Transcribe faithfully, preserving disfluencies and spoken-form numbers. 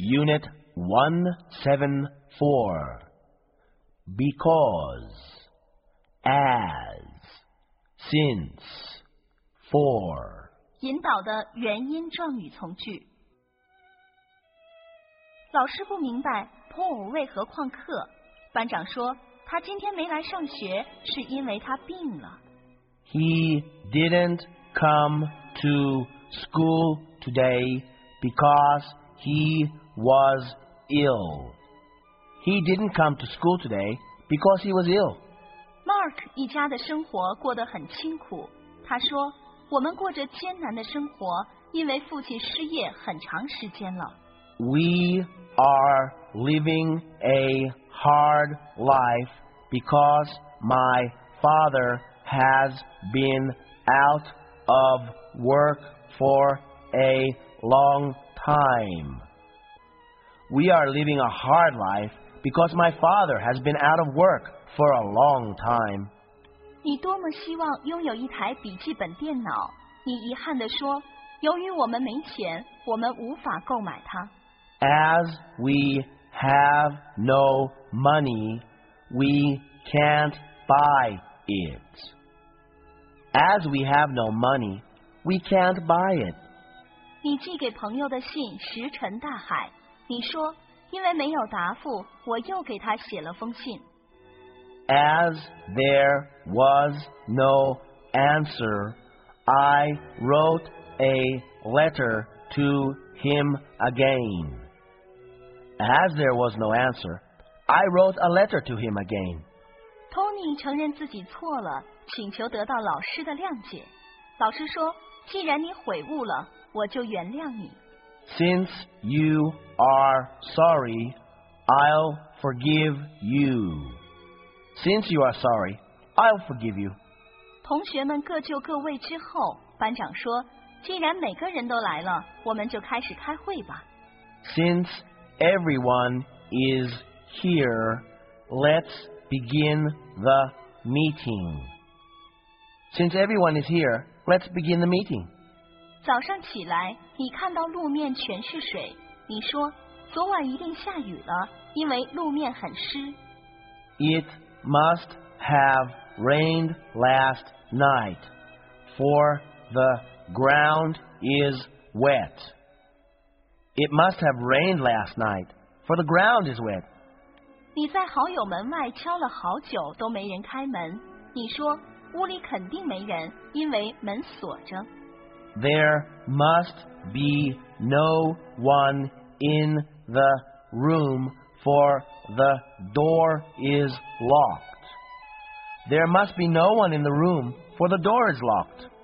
Unit one seventy-four. Because, as, since, for. 引导的原因状语从句。老师不明白 Paul 为何旷课，班长说他今天没来上学是因为他病了。 He didn't come to school today because he was ill. He didn't come to school today because he was ill. Mark 一家的生活过得很清苦。他说，我们过着艰难的生活，因为父亲失业很长时间了。 We are living a hard life because my father has been out of work for a long time. We are living a hard life because my father has been out of work for a long time. 你多么希望拥有一台笔记本电脑，你遗憾地说，由于我们没钱，我们无法购买它。 As we have no money, we can't buy it. As we have no money, we can't buy it. 你寄给朋友的信石沉大海，你说，因为没有答复，我又给他写了封信。 As there was no answer, I wrote a letter to him again. As there was no answer, I wrote a letter to him again. Tony 承认自己错了，请求得到老师的谅解。老师说，既然你悔悟了，我就原谅你。 Since you are sorry, I'll forgive you. Since you are sorry, I'll forgive you. 同学们各就各位之后，班长说，既然每个人都来了，我们就开始开会吧。 Since everyone is here, let's begin the meeting. Since everyone is here, let's begin the meeting. 早上起来，你看到路面全是水，你说，昨晚一定下雨了，因为路面很湿。 It must have rained last night, for the ground is wet. It must have rained last night, for the ground is wet. 你在好友门外敲了好久都没人开门，你说，屋里肯定没人，因为门锁着。 There must be no one in the room, for the door is locked. There must be no one in the room, for the door is locked.